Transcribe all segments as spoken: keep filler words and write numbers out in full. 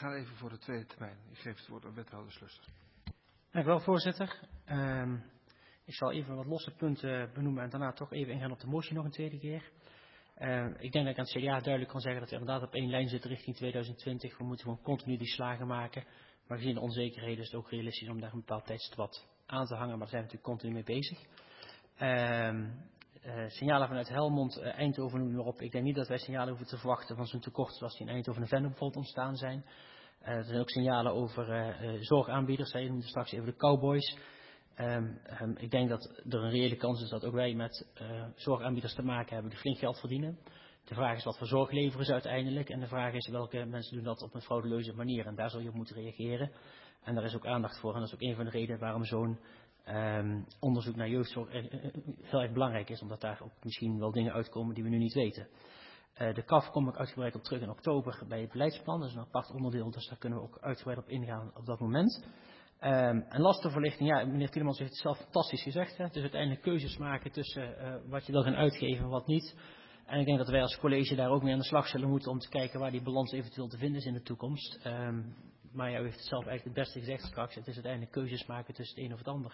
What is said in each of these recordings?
gaan even voor de tweede termijn. Ik geef het woord aan wethouder Sluster. Dank u wel, voorzitter. Um, ik zal even wat losse punten benoemen en daarna toch even ingaan op de motie nog een tweede keer. Uh, ik denk dat ik aan het C D A duidelijk kan zeggen dat we inderdaad op één lijn zitten richting tweeduizend twintig. We moeten gewoon continu die slagen maken. Maar gezien de onzekerheden is het ook realistisch om daar een bepaald tijdstip aan te hangen. Maar daar zijn we natuurlijk continu mee bezig. Uh, uh, signalen vanuit Helmond, uh, Eindhoven noemen we op. Ik denk niet dat wij signalen hoeven te verwachten van zo'n tekort zoals die in Eindhoven en Venlo bijvoorbeeld ontstaan zijn. Uh, er zijn ook signalen over uh, uh, zorgaanbieders. Je noemde straks even de cowboys. Um, um, ik denk dat er een reële kans is dat ook wij met uh, zorgaanbieders te maken hebben die flink geld verdienen. De vraag is wat voor zorg leveren ze uiteindelijk. En de vraag is welke mensen doen dat op een frauduleuze manier. En daar zul je op moeten reageren. En daar is ook aandacht voor. En dat is ook een van de redenen waarom zo'n um, onderzoek naar jeugdzorg uh, uh, heel erg belangrijk is. Omdat daar ook misschien wel dingen uitkomen die we nu niet weten. Uh, de K A F kom ik uitgebreid op terug in oktober bij het beleidsplan. Dat is een apart onderdeel, dus daar kunnen we ook uitgebreid op ingaan op dat moment. Um, en lastenverlichting, ja, meneer Tielemans heeft het zelf fantastisch gezegd. Hè? Het is uiteindelijk keuzes maken tussen uh, wat je wil gaan uitgeven en wat niet. En ik denk dat wij als college daar ook mee aan de slag zullen moeten om te kijken waar die balans eventueel te vinden is in de toekomst. Um, maar ja, u heeft het zelf eigenlijk het beste gezegd straks. Het is uiteindelijk keuzes maken tussen het een of het ander.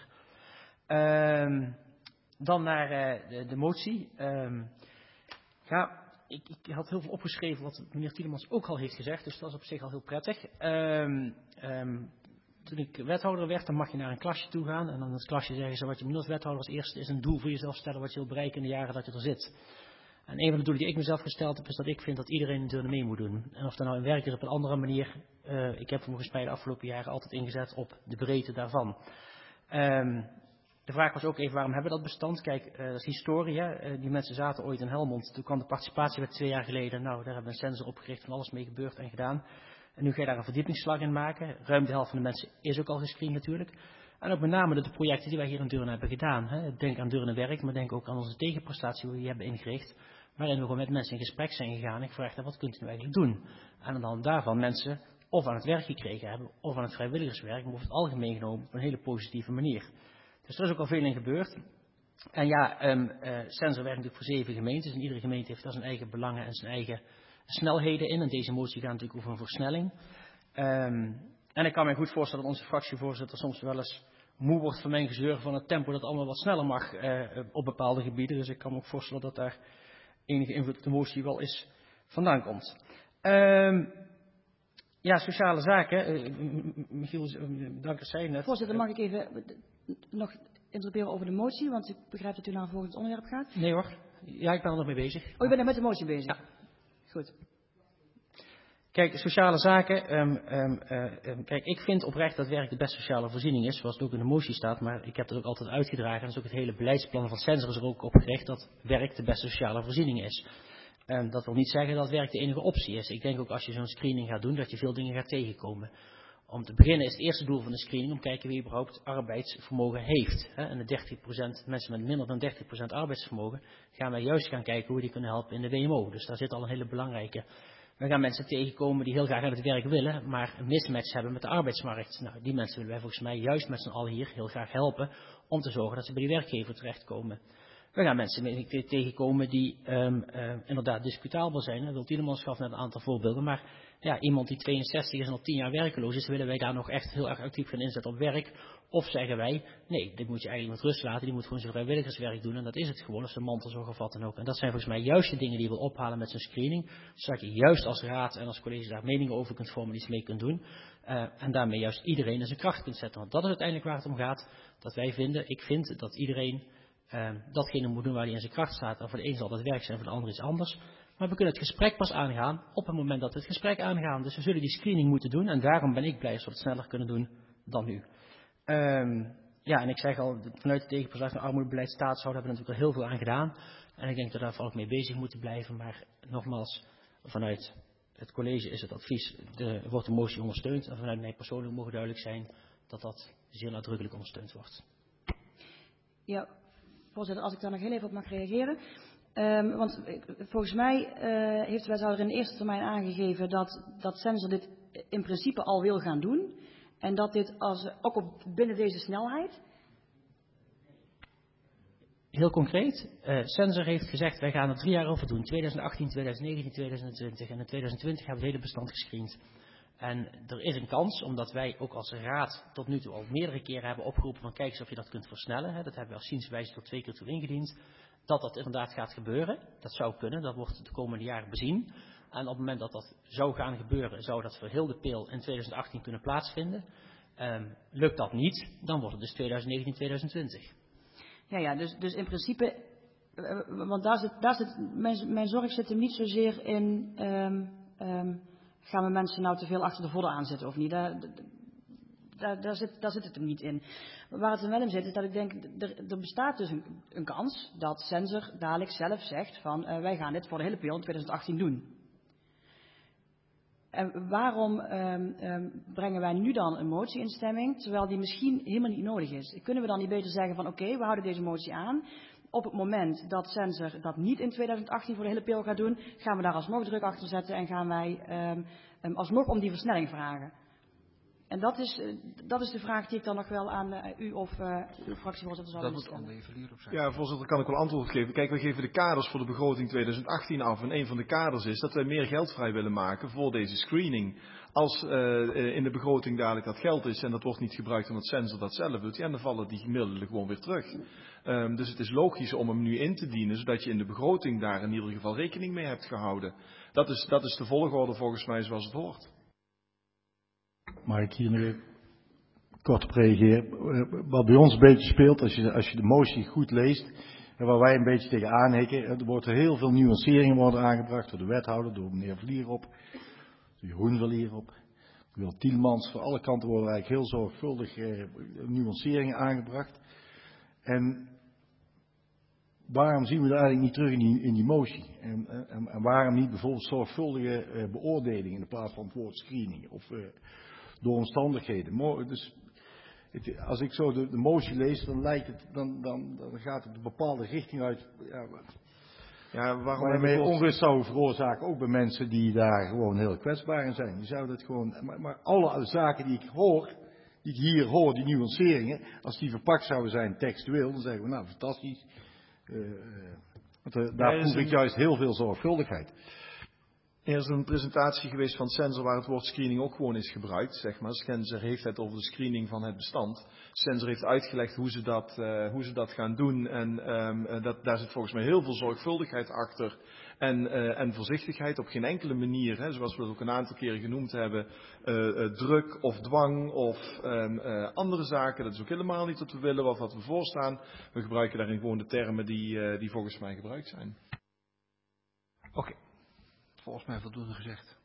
Um, dan naar uh, de, de motie. Um, ja, ik, ik had heel veel opgeschreven wat meneer Tielemans ook al heeft gezegd. Dus dat is op zich al heel prettig. Um, um, Toen ik wethouder werd, dan mag je naar een klasje toe gaan. En dan in het klasje zeggen ze wat je moet als wethouder als eerste is een doel voor jezelf stellen wat je wil bereiken in de jaren dat je er zit. En een van de doelen die ik mezelf gesteld heb is dat ik vind dat iedereen een deel mee moet doen. En of dat nou in werk is op een andere manier. Uh, ik heb volgens mij de afgelopen jaren altijd ingezet op de breedte daarvan. Um, de vraag was ook even waarom hebben we dat bestand. Kijk, uh, dat is historie. Hè? Uh, die mensen zaten ooit in Helmond. Toen kwam de participatie twee jaar geleden. Nou, daar hebben we een sensor opgericht van alles mee gebeurd en gedaan. En nu ga je daar een verdiepingsslag in maken. Ruim de helft van de mensen is ook al gescreend natuurlijk. En ook met name de projecten die wij hier in Deurne hebben gedaan. Hè. Denk aan Deurne Werk, maar denk ook aan onze tegenprestatie die we hier hebben ingericht. Waarin we gewoon met mensen in gesprek zijn gegaan en gevraagd hebben, wat kunt u nou eigenlijk doen? En aan de hand daarvan mensen of aan het werk gekregen hebben, of aan het vrijwilligerswerk, maar over het algemeen genomen op een hele positieve manier. Dus er is ook al veel in gebeurd. En ja, um, uh, Sensor werkt natuurlijk voor zeven gemeentes. En iedere gemeente heeft daar zijn eigen belangen en zijn eigen snelheden in. En deze motie gaat natuurlijk over een versnelling. Um, en ik kan me goed voorstellen dat onze fractievoorzitter soms wel eens moe wordt van mijn gezeur van het tempo dat allemaal wat sneller mag uh, op bepaalde gebieden. Dus ik kan me ook voorstellen dat daar enige invloed op de motie wel is vandaan komt. Um, ja, sociale zaken. Uh, Michiel, uh, dank dat zei net. Voorzitter, mag ik even nog interpelleren over de motie? Want ik begrijp dat u naar een volgend onderwerp gaat. Nee hoor. Ja, ik ben er nog mee bezig. Oh, u bent er met de motie bezig? Ja. Goed. Kijk, sociale zaken. Um, um, uh, um, kijk, ik vind oprecht dat werk de beste sociale voorziening is, zoals het ook in de motie staat. Maar ik heb dat ook altijd uitgedragen. En dat is ook het hele beleidsplan van Sensor is er ook op gericht dat werk de beste sociale voorziening is. Um, dat wil niet zeggen dat werk de enige optie is. Ik denk ook als je zo'n screening gaat doen, dat je veel dingen gaat tegenkomen. Om te beginnen is het eerste doel van de screening om te kijken wie überhaupt arbeidsvermogen heeft. Hè? En de dertig procent mensen met minder dan dertig procent arbeidsvermogen gaan wij juist gaan kijken hoe we die kunnen helpen in de W M O. Dus daar zit al een hele belangrijke. We gaan mensen tegenkomen die heel graag aan het werk willen, maar een mismatch hebben met de arbeidsmarkt. Nou, die mensen willen wij volgens mij juist met z'n allen hier heel graag helpen om te zorgen dat ze bij die werkgever terechtkomen. We gaan mensen tegenkomen die um, uh, inderdaad discutabel zijn. Wil Tielemans gaf net een aantal voorbeelden, maar ja, iemand die tweeënzestig is en al tien jaar werkeloos is, willen wij daar nog echt heel erg actief gaan inzetten op werk. Of zeggen wij, nee, dit moet je eigenlijk met rust laten, die moet gewoon zijn vrijwilligerswerk doen en dat is het gewoon, als een mantelzorg of wat dan ook. En dat zijn volgens mij juist de dingen die je wil ophalen met zo'n screening, zodat je juist als raad en als college daar meningen over kunt vormen, iets mee kunt doen. Uh, en daarmee juist iedereen in zijn kracht kunt zetten. Want dat is uiteindelijk waar het om gaat, dat wij vinden, ik vind dat iedereen Uh, datgene moet doen waar hij in zijn kracht staat. En voor de een zal dat werk zijn, voor de ander iets anders. Maar we kunnen het gesprek pas aangaan op het moment dat we het gesprek aangaan. Dus we zullen die screening moeten doen. En daarom ben ik blij als we het sneller kunnen doen dan nu. Um, ja, en ik zeg al, vanuit de tegenprestatie van armoedebeleid staatshouden hebben we natuurlijk al heel veel aan gedaan. En ik denk dat we daar vooral ook mee bezig moeten blijven. Maar nogmaals, vanuit het college is het advies, de, wordt de motie ondersteund. En vanuit mij persoonlijk mogen duidelijk zijn dat dat zeer nadrukkelijk ondersteund wordt. Ja. Voorzitter, als ik daar nog heel even op mag reageren. Um, want volgens mij uh, heeft de wethouder in de eerste termijn aangegeven dat, dat Sensor dit in principe al wil gaan doen. En dat dit als, ook op, binnen deze snelheid. Heel concreet, uh, Sensor heeft gezegd wij gaan er drie jaar over doen. twintig achttien, twintig negentien, twintig twintig en in twintig twintig hebben we het hele bestand gescreend. En er is een kans, omdat wij ook als raad tot nu toe al meerdere keren hebben opgeroepen van kijk eens of je dat kunt versnellen. Hè. Dat hebben we als zienswijze tot twee keer toe ingediend. Dat dat inderdaad gaat gebeuren. Dat zou kunnen, dat wordt de komende jaren bezien. En op het moment dat dat zou gaan gebeuren, zou dat voor heel de pil in twintig achttien kunnen plaatsvinden. Um, lukt dat niet, dan wordt het dus twintig negentien twintig twintig. Ja, ja dus, dus in principe, uh, want daar zit, daar zit mijn, mijn zorg zit hem niet zozeer in, um, um, gaan we mensen nou te veel achter de vodden aanzetten of niet? Daar, daar, daar, zit, daar zit het hem niet in. Waar het hem wel in zit, is dat ik denk, er, er bestaat dus een, een kans dat Censor dadelijk zelf zegt van uh, wij gaan dit voor de hele pil in twintig achttien doen. En waarom um, um, brengen wij nu dan een motie in stemming, terwijl die misschien helemaal niet nodig is? Kunnen we dan niet beter zeggen van oké, okay, we houden deze motie aan. Op het moment dat Censor dat niet in twintig achttien voor de hele pil gaat doen, gaan we daar alsnog druk achter zetten en gaan wij um, um, alsnog om die versnelling vragen. En dat is, uh, dat is de vraag die ik dan nog wel aan uh, u of uh, uw fractievoorzitter zou willen stellen. Dat moet Anne Evelier op zijn. Ja, voorzitter, kan ik wel antwoord geven. Kijk, we geven de kaders voor de begroting twintig achttien af. En een van de kaders is dat wij meer geld vrij willen maken voor deze screening. Als uh, in de begroting dadelijk dat geld is en dat wordt niet gebruikt omdat Censor dat zelf doet, ja, dan vallen die middelen gewoon weer terug. Um, dus het is logisch om hem nu in te dienen, zodat je in de begroting daar in ieder geval rekening mee hebt gehouden. Dat is, dat is de volgorde volgens mij zoals het hoort. Mag ik hier nu kort op reageren? Wat bij ons een beetje speelt, als je, als je de motie goed leest, en waar wij een beetje tegen aanhikken, er worden heel veel nuanceringen worden aangebracht door de wethouder, door meneer Vlierop, door Jeroen Vlierop, door Tielmans. Van alle kanten worden eigenlijk heel zorgvuldig eh, nuanceringen aangebracht. En waarom zien we dat eigenlijk niet terug in die, in die motie? En, en, en waarom niet bijvoorbeeld zorgvuldige eh, beoordelingen in plaats van het woord screening? Of uh, door omstandigheden. Dus het, als ik zo de, de motie lees, dan lijkt het, dan, dan, dan gaat het een bepaalde richting uit. Ja, ja, waarom wij mee onrust zouden veroorzaken, ook bij mensen die daar gewoon heel kwetsbaar in zijn. Die zouden het gewoon, maar, maar alle zaken die ik hoor, die ik hier hoor, die nuanceringen, als die verpakt zouden zijn textueel, dan zeggen we nou fantastisch. Uh, want uh, daar proef ik juist heel veel zorgvuldigheid. Er is een presentatie geweest van Censor waar het woord screening ook gewoon is gebruikt. Zeg maar. Censor heeft het over de screening van het bestand. Censor heeft uitgelegd hoe ze dat, uh, hoe ze dat gaan doen. En um, dat, daar zit volgens mij heel veel zorgvuldigheid achter. En, uh, en voorzichtigheid op geen enkele manier, hè, zoals we het ook een aantal keren genoemd hebben, uh, uh, druk of dwang of um, uh, andere zaken. Dat is ook helemaal niet wat we willen of wat we voorstaan. We gebruiken daarin gewoon de termen die, uh, die volgens mij gebruikt zijn. Oké. Okay. Volgens mij voldoende gezegd.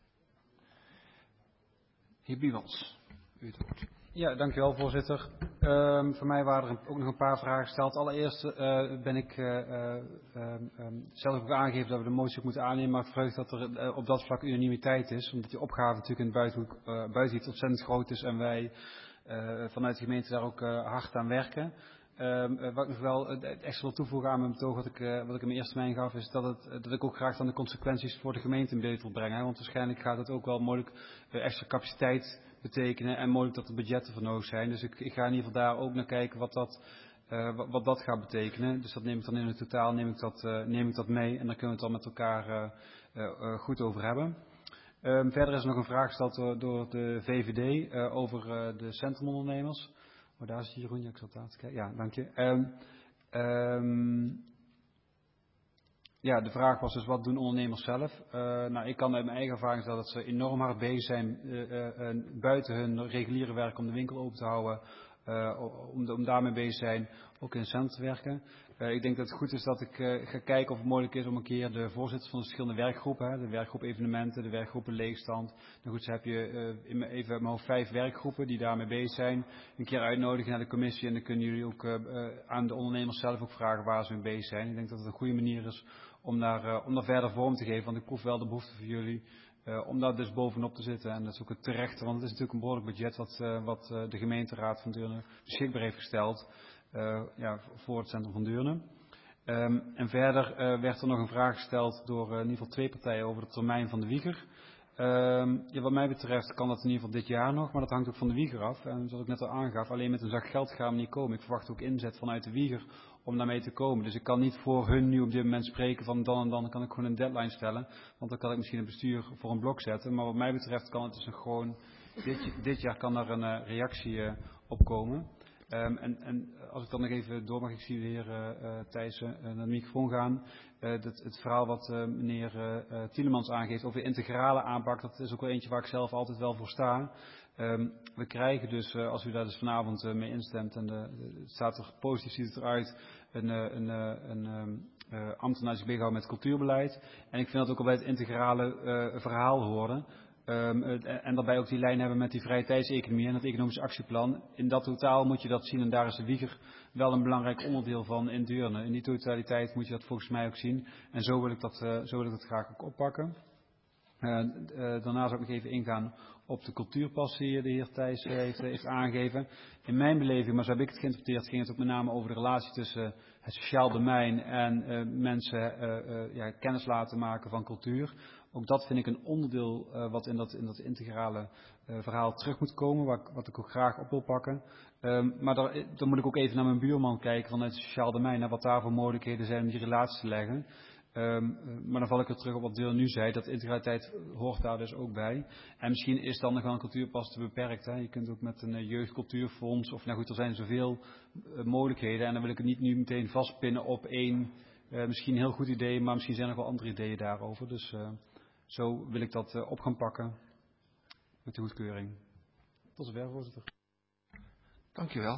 Heer Biemans, u het woord. Ja, dankjewel voorzitter. Um, voor mij waren er ook nog een paar vragen gesteld. Allereerst uh, ben ik uh, uh, um, zelf ook aangegeven dat we de motie ook moeten aannemen, maar ik verheug dat er uh, op dat vlak unanimiteit is, omdat die opgave natuurlijk in het buitenhoek, uh, buitengebied ontzettend groot is en wij uh, vanuit de gemeente daar ook uh, hard aan werken. Um, uh, wat ik nog wel uh, extra wil toevoegen aan mijn betoog, wat ik, uh, wat ik in mijn eerste termijn gaf, is dat, het, uh, dat ik ook graag dan de consequenties voor de gemeente in beeld wil brengen. Hè? Want waarschijnlijk gaat het ook wel mogelijk uh, extra capaciteit betekenen en mogelijk dat er budgetten voor nodig zijn. Dus ik, ik ga in ieder geval daar ook naar kijken wat dat, uh, wat, wat dat gaat betekenen. Dus dat neem ik dan in het totaal neem ik dat, uh, neem ik dat mee en daar kunnen we het dan met elkaar uh, uh, uh, goed over hebben. Um, verder is er nog een vraag gesteld door, door de V V D uh, over uh, de centrumondernemers. Oh, daar is Jeroen, ja, ik zat aan te kijken. Ja, dank je. Um, um, ja, de vraag was dus, wat doen ondernemers zelf? Uh, nou, ik kan uit mijn eigen ervaring stellen dat ze enorm hard bezig zijn uh, uh, buiten hun reguliere werk om de winkel open te houden, uh, om, de, om daarmee bezig te zijn, ook in het centrum te werken. Uh, ik denk dat het goed is dat ik uh, ga kijken of het mogelijk is om een keer de voorzitters van de verschillende werkgroepen, hè, de werkgroep evenementen, de werkgroepen leegstand. Nou goed, zo heb je uh, in, even uit mijn hoofd vijf werkgroepen die daarmee bezig zijn. Een keer uitnodigen naar de commissie en dan kunnen jullie ook uh, uh, aan de ondernemers zelf ook vragen waar ze mee bezig zijn. Ik denk dat het een goede manier is om daar, uh, om daar verder vorm te geven, want ik proef wel de behoefte voor jullie uh, om daar dus bovenop te zitten. En dat is ook het terechte, want het is natuurlijk een behoorlijk budget wat, uh, wat uh, de gemeenteraad van Deurne beschikbaar heeft gesteld. Uh, ja, voor het centrum van Deurne. Um, en verder uh, werd er nog een vraag gesteld door uh, in ieder geval twee partijen over de termijn van de wieger. Um, ja, wat mij betreft kan dat in ieder geval dit jaar nog, maar dat hangt ook van de wieger af. En zoals ik net al aangaf, alleen met een zak geld gaan we niet komen. Ik verwacht ook inzet vanuit de wieger om daarmee te komen. Dus ik kan niet voor hun nu op dit moment spreken van dan en dan kan ik gewoon een deadline stellen. Want dan kan ik misschien het bestuur voor een blok zetten. Maar wat mij betreft kan het dus nog gewoon, dit, dit jaar kan daar een uh, reactie uh, op komen. Um, en, en als ik dan nog even door mag, ik zie de heer uh, Thijs uh, naar de microfoon gaan. Uh, dat, het verhaal wat uh, meneer uh, Tielemans aangeeft over integrale aanpak, dat is ook wel eentje waar ik zelf altijd wel voor sta. Um, we krijgen dus, uh, als u daar dus vanavond uh, mee instemt, en de, de, het staat er positief, ziet het eruit, een, uh, een, uh, een um, uh, ambtenaar die zich bezighoudt met cultuurbeleid. En ik vind dat ook al bij het integrale uh, verhaal horen. Um, en daarbij ook die lijn hebben met die vrije tijdseconomie en het economisch actieplan. In dat totaal moet je dat zien en daar is de wieger wel een belangrijk onderdeel van in Deurne. In die totaliteit moet je dat volgens mij ook zien. En zo wil ik dat, uh, zo wil ik dat graag ook oppakken. Uh, uh, daarna zou ik nog even ingaan op de cultuurpas die de heer Thijs uh, heeft, uh, heeft aangegeven. In mijn beleving, maar zo heb ik het geïnterpreteerd, ging het ook met name over de relatie tussen uh, het sociaal domein en uh, mensen uh, uh, ja, kennis laten maken van cultuur. Ook dat vind ik een onderdeel uh, wat in dat, in dat integrale uh, verhaal terug moet komen, wat, wat ik ook graag op wil pakken. Um, maar daar, dan moet ik ook even naar mijn buurman kijken vanuit het sociaal domein, naar wat daar voor mogelijkheden zijn om die relatie te leggen. Um, maar dan val ik weer terug op wat Deel nu zei, dat integraliteit hoort daar dus ook bij. En misschien is dan nog wel een cultuurpas te beperkt. Hè. Je kunt ook met een uh, jeugdcultuurfonds, of nou goed, er zijn zoveel uh, mogelijkheden. En dan wil ik het niet nu meteen vastpinnen op één, uh, misschien een heel goed idee, maar misschien zijn er nog wel andere ideeën daarover. Dus uh, zo wil ik dat uh, op gaan pakken met de goedkeuring. Tot zover, voorzitter. Dank u wel.